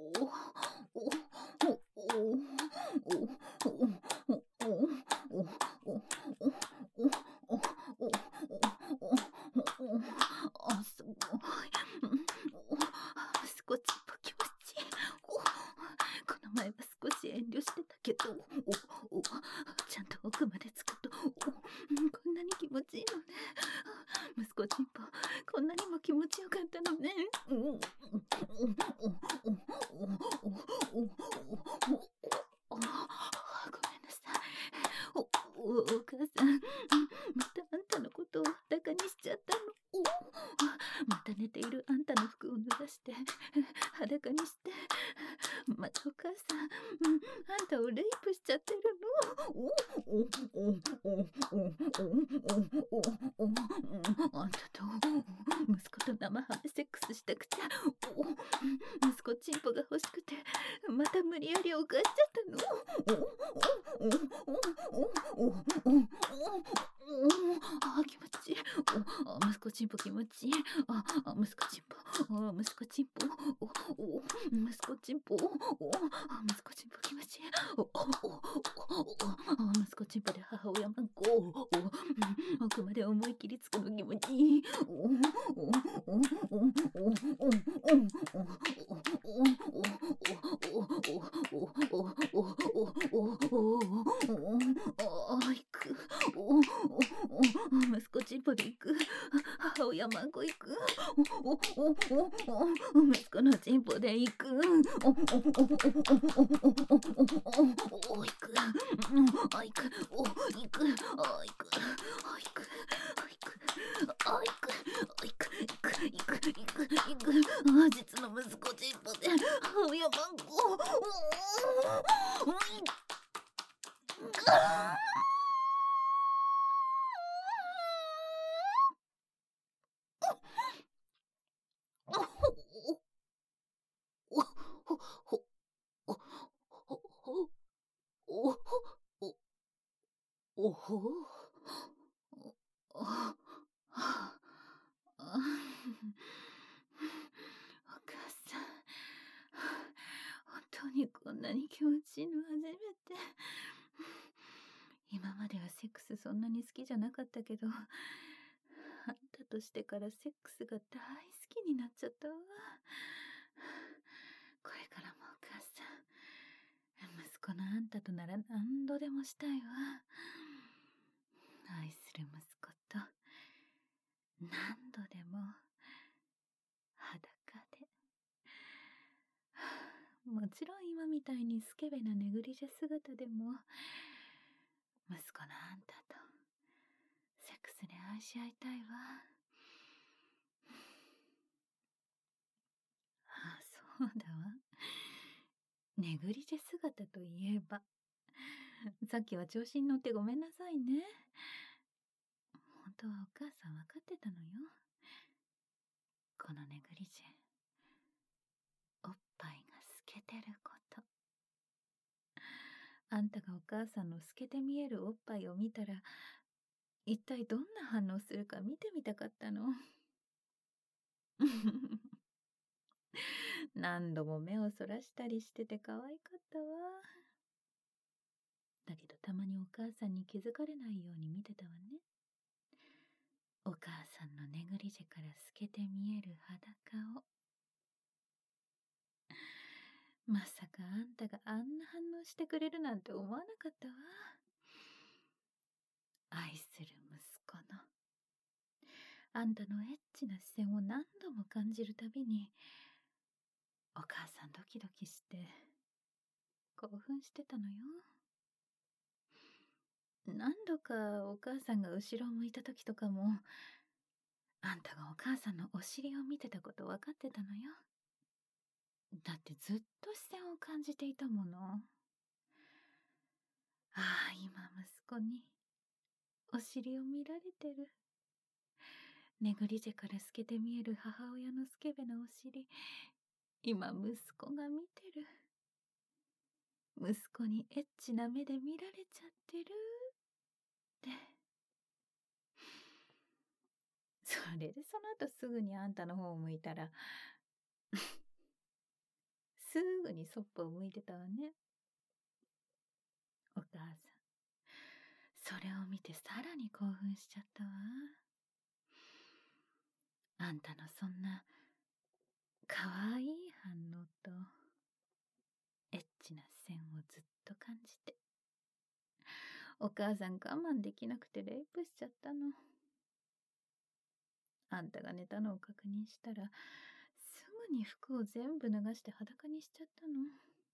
すごい。少し気持ちいい。この前は少し遠慮してたけど、ちゃんと奥までつくと、こんなに気持ちいいのね。息子ちんぽ、こんなにも気持ちよかったのね。ごめんなさい。お母さん、またあんたのことを裸にしちゃったの。また寝ているあんたの服を脱がして裸にして、またお母さん、あんたをレイプしちゃってるの。あんたと息子と生ハメセックスしたくて、息子チンポが欲しくて、また無理やり犯しちゃったの。気持ちいい。息子チンポ気持ちいい。息子チンポ、息子チンポ、息子チンポ、息子チンポ気持ちいい。息子チンポで母親マンコ、奥まで思い切りつくの気持ちいい。行く。息子チンポで行く。母親マンコ行く。息子のチンポで行く。行く。行く。行く。実の息子チンポで母親マンコ。おほお母さん、本当にこんなに気持ちいいの初めて。今まではセックスそんなに好きじゃなかったけど、あんたとしてからセックスが大好きになっちゃったわ。これからもお母さん、息子のあんたとなら何度でもしたいわ。愛する息子と何度でも裸で。もちろん今みたいにスケベなネグリジェ姿でも、息子のあんたとセックスで愛し合いたいわ。そうだわ。ネグリジェ姿といえば、さっきは調子に乗ってごめんなさいね。本当はお母さん分かってたのよ。このネグリジェ、おっぱいが透けてること。あんたがお母さんの透けて見えるおっぱいを見たら、一体どんな反応するか見てみたかったの。何度も目をそらしたりしてて可愛かったわ。だけどたまにお母さんに気づかれないように見てたわね。お母さんのネグリジェから透けて見える裸を。まさかあんたがあんな反応してくれるなんて思わなかったわ。愛する息子のあんたのエッチな視線を何度も感じるたびに、お母さんドキドキして興奮してたのよ。何度かお母さんが後ろを向いた時とかも、あんたがお母さんのお尻を見てたこと分かってたのよ。だってずっと視線を感じていたもの。ああ、今息子にお尻を見られてる。ネグリジェから透けて見える母親のスケベなお尻、今息子が見てる。息子にエッチな目で見られちゃってるって。それでその後すぐにあんたの方を向いたらすぐにそっぽを向いてたわね。お母さん、それを見てさらに興奮しちゃったわ。あんたのそんなかわいい反応とエッチな線をずっと感じて、お母さん我慢できなくてレイプしちゃったの。あんたが寝たのを確認したら、すぐに服を全部脱がして裸にしちゃったの。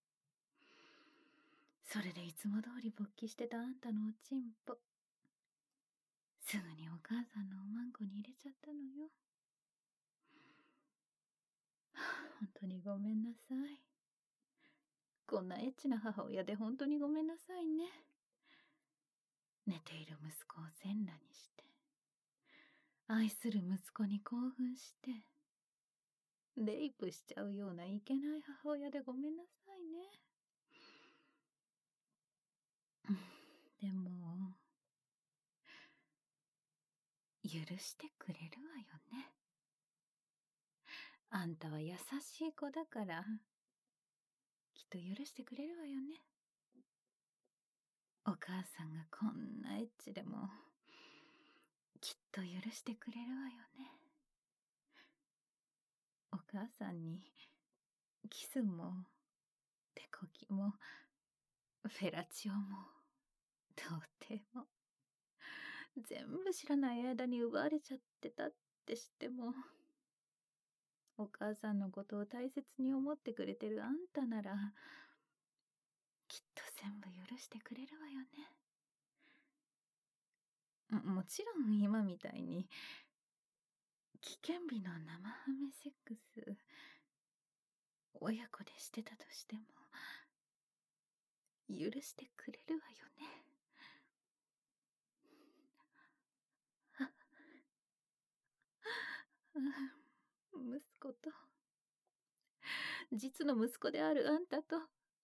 それでいつも通り勃起してたあんたのおちんぽ、すぐにお母さんのおまんこに入れちゃったのよ。本当にごめんなさい。こんなエッチな母親で本当にごめんなさいね。寝ている息子を全裸にして、愛する息子に興奮して、レイプしちゃうようないけない母親でごめんなさいね。でも、許してくれるわよね。あんたは優しい子だから、きっと許してくれるわよね。お母さんがこんなエッチでも、きっと許してくれるわよね。お母さんに、キスも、手こきも、フェラチオも、童貞も、全部知らない間に奪われちゃってたって知っても、お母さんのことを大切に思ってくれてるあんたなら、きっと全部許してくれるわよね。もちろん今みたいに、危険日の生ハメセックス、親子でしてたとしても、許してくれるわよね。息子と、実の息子であるあんたと、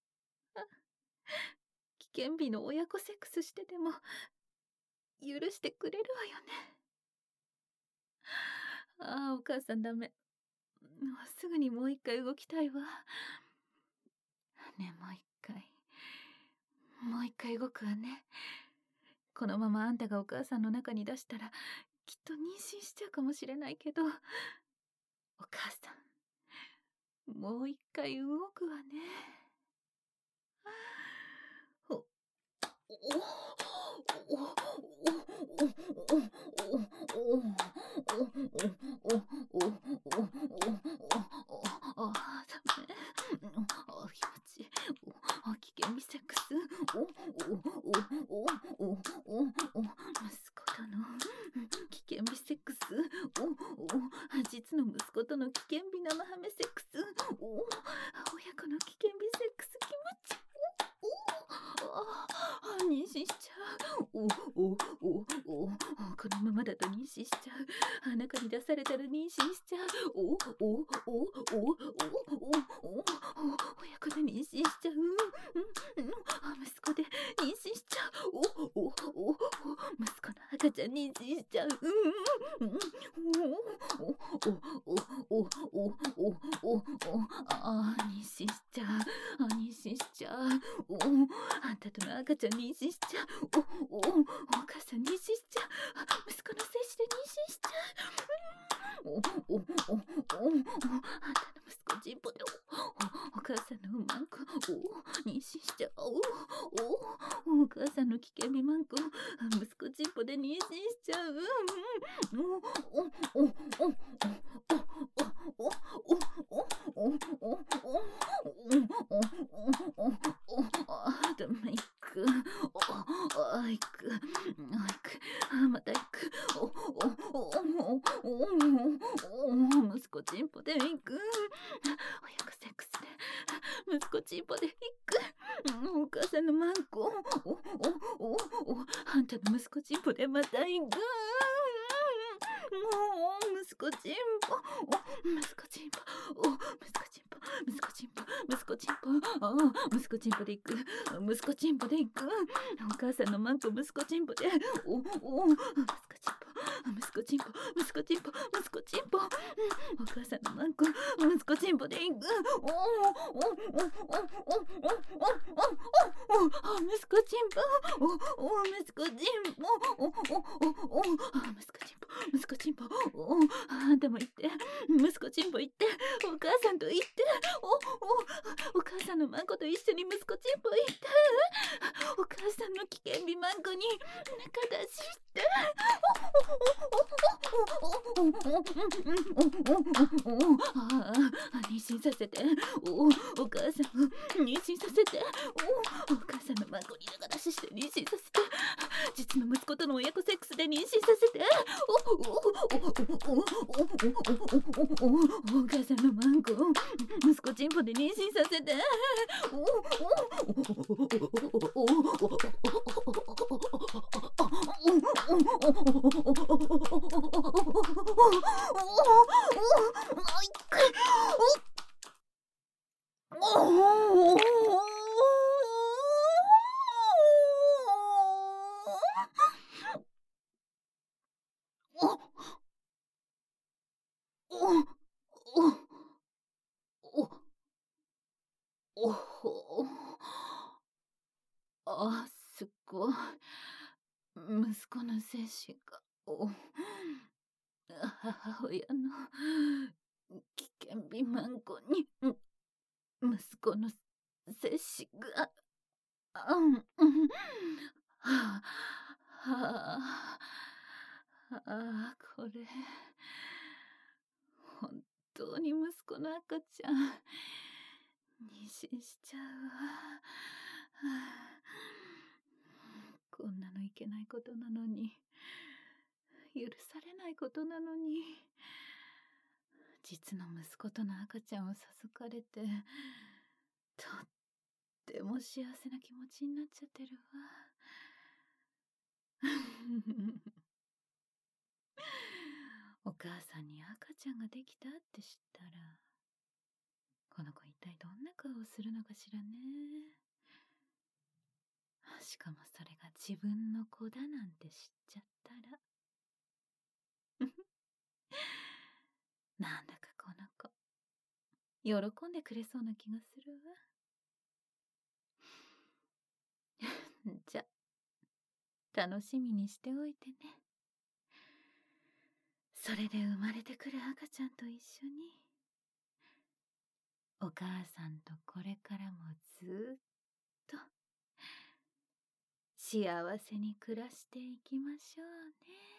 危険日の親子セックスしてても、許してくれるわよね。ああ、お母さんダメ。すぐにもう一回動きたいわ。ねえ、もう一回動くわね。このままあんたがお母さんの中に出したら、きっと妊娠しちゃうかもしれないけど、お母さん、もう一回動くわね。気持ちいい。危険日セックス。息子との危険日セックス。実の息子との危険日生ハメセックス。親子の危険日セックス気持ちいい。妊娠しちゃう。このままだと妊娠しちゃう。中に出されたら妊娠しちゃう。親子で妊娠しちゃう。息子で妊娠しちゃう。息子の赤ちゃん妊娠しちゃう。妊娠しちゃう。妊娠しちゃう。あんたとの赤ちゃん妊娠しちゃう。お母さん妊娠しちゃう。息子の精子で妊娠しちゃう。あんたの息子チンポでお母さんのマンコ妊娠しちゃう。お母さんの危険日マンコ息子チンポで妊娠しちゃう。ダメ行く。行く。また行く。息子チンポで行く。親子セックスで息子チンポで行く。お母さんのマンコあんたの息子チンポでまた行く。息子チンポ息子チンポ息子チンポ息子チンポ息子チンポで行く。息子チンポで行く。お母さんのマンコ息子チンポで息子チンポ息子チンポ息子チンポ息子チンポ、お母さんのマンコ、息子チンポでいく。息子チンポ、息子チンポ、息子チンポ、あんたも言って、息子チンポ言って、お母さんと言って、お母さんのマンコと一緒に息子チンポ言って、お母さんの危険日マンコに中出しして、妊娠させて、お母さんを妊娠させて、お母さんのマンコに中出しして妊娠させて、実の息子との親子セックスで妊娠させて、お母さんのマンコ息子チンポで妊娠させて、すっごい。息子の精子が、母親の危険日マンコに、息子の精子が、これ、本当に息子の赤ちゃん、妊娠しちゃうわ。こんなのいけないことなのに、許されないことなのに、実の息子との赤ちゃんを授かれて、とっても幸せな気持ちになっちゃってるわ。お母さんに赤ちゃんができたって知ったら、この子一体どんな顔をするのかしらね。しかもそれが自分の子だなんて知っちゃったら。なんだかこの子、喜んでくれそうな気がするわ。じゃ、楽しみにしておいてね。それで生まれてくる赤ちゃんと一緒に、お母さんとこれからもずっと幸せに暮らしていきましょうね。